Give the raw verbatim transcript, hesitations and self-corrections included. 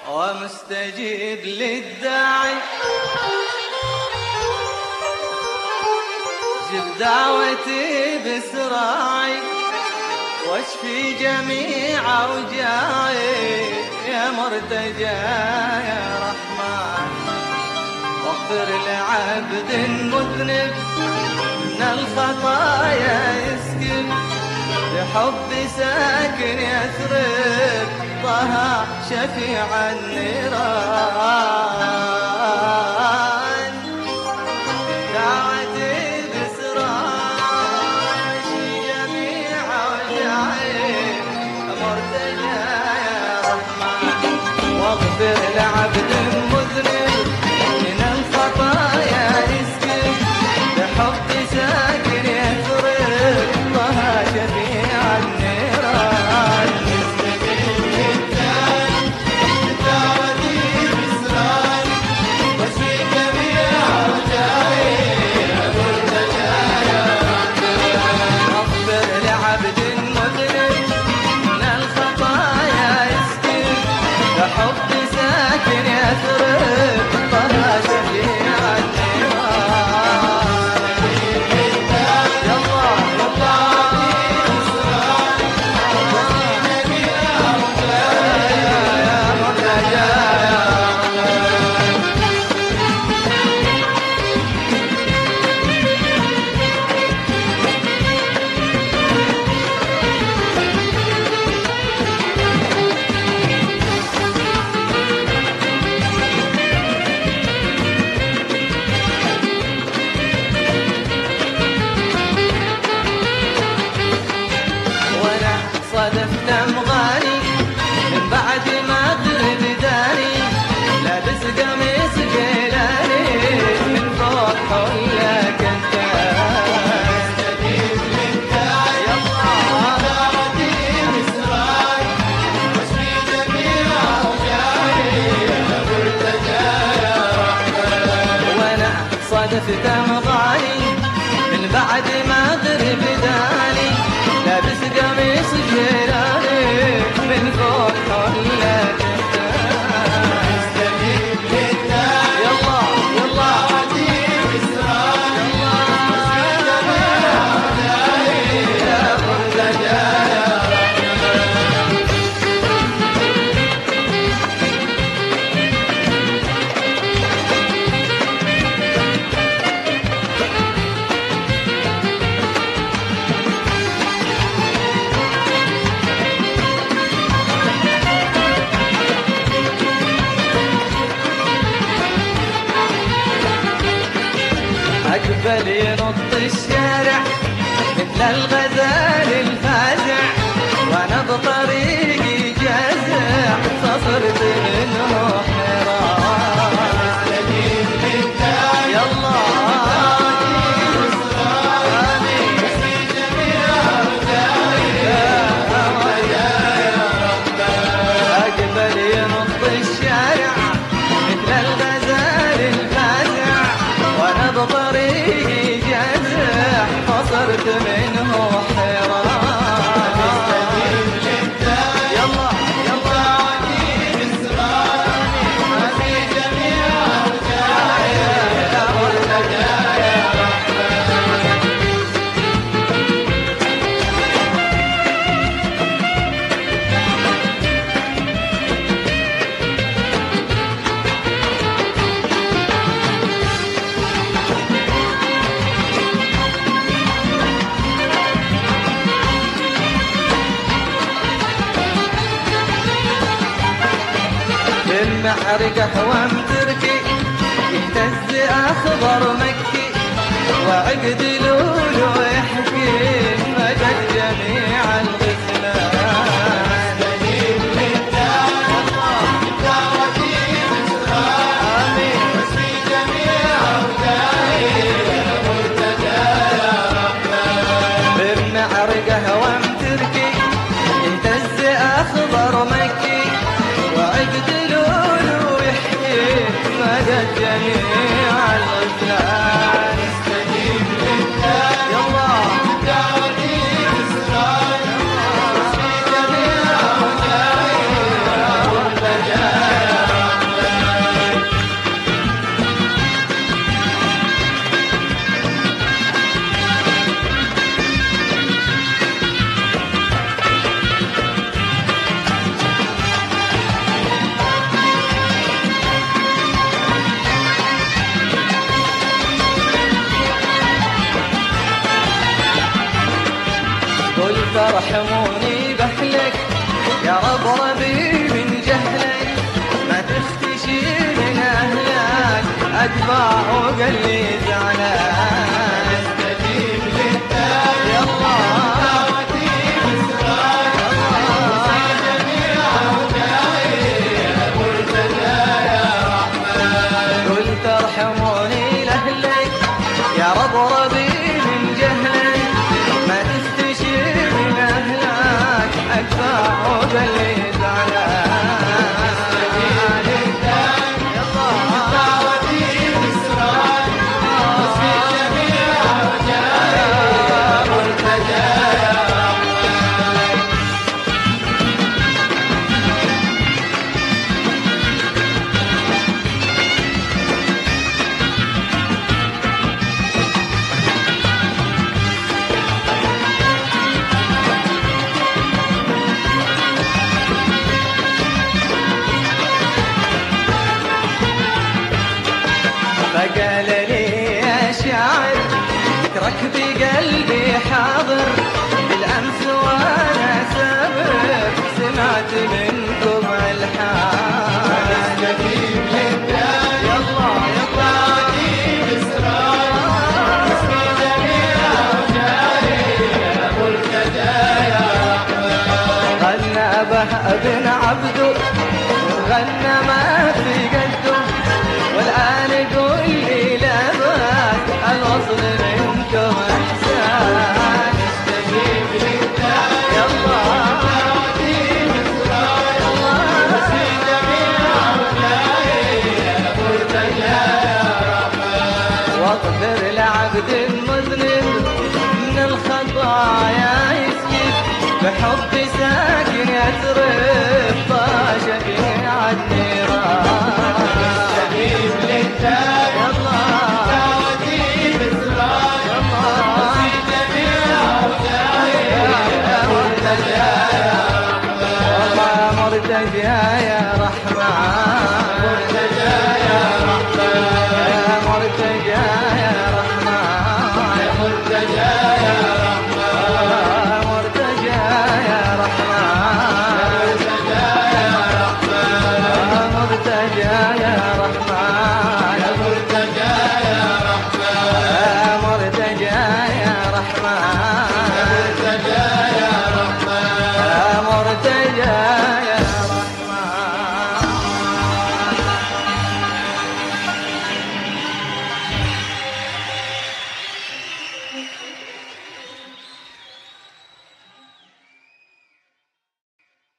ومستجيب للداعي جب دعوتي بسراعي واشفي جميع اوجاعي يا مرتجى يا رحمن واغفر لعبد مذنب من الخطايا يسكن بحب ساكن يثرب طه شفيع النيران دعوتي بسراج جميع وجعي مرتجى يا رحمن واغفر لعبد مذنب من الخطايا يسكن بحب ساكن يثرب طه شفيع النيران حب ساكن يثرب طه شفيع النيران يلا يلا يا مرتجى صادفت مغاني من بعد ما اغرب داني لابس قميص جيلاني من فوق حله كنتان استجيب للداعي يلا دعوتي بسراج واشفي جميع اوجاعي يا مرتجى يا رحمن وانا صادفت مغاني من بعد ما اغرب داني لابس قميص جيلاني من فوق حله كنتان استجيب للداعي يلا يلا عجيب اسرار يلا يا مرتجى يا رحمن أقبل ينط الشارع مثل الغزال الفازع وأنا بطريقي جازع فصرت منه حيران استجيب للداعي يلا واشفي جميع أوجاعي يا مرتجى يا رحمن أقبل ينط الشارع مثل الغزال الفازع وأنا بطريقي جازع فصرت منه حيران استجيب للداعي يلا يلا عجيب اسراري وفي جميع أوجاعي يا مرتجى يا رحمن المحرق حوام تركي يهتز اخضر مكي وعقد لولو يحكي مجد جميع الغثلان استجيب للداعي دعوتي بسراج واشفي جميع اوجاعي يا مرتجى يا رحمن المحرق حوام تركي يهتز اخضر مكي وعقد لولو يحكي مدد جميع الغفلان استجيب للداعي يلا دعوتي بسراج واشفي جميع اوجاعي يا مرتجى رب ربي من جهلك ما تختشي من أهلك أتبع وقلبي زعلان استجيب للداعي يلا دعوتي بسراج وصي جميع وداعي مرتجى يا رحمن قلت ارحموني لأهلك يا رب ربي من جهلك ما تستشير من أهلك أدفع وقلبي زعلان استجيب للداعي يلا دعوتي بسراج وصي جميع وداعي مرتجى يا رحمن فقال لي يا شاعر ذكرك بقلبي حاضر بالأمس وأنا سافر سمعت منكم الحال استجيب للداعي يلا يلا عجيب إسرار اسمي جميع وجاري يا مرتجى يا رحمن غنى به ابن عبده غنى ما في قده والآن يقول لي لا بأس الوصل منكم إحسان استجيب للداعي يلا دعوتي بسراج وصي جميع وداعي يا مرتجى يا رحمن واغفر لعبد المذنب من الخطايا يسكت بحب ساكن يترك طاش في النيران استجيب للداعي يلا دعوتي بسراج وصي جميع وداعي يا مرتجى يا رحمن والله مرتجى يا رحمن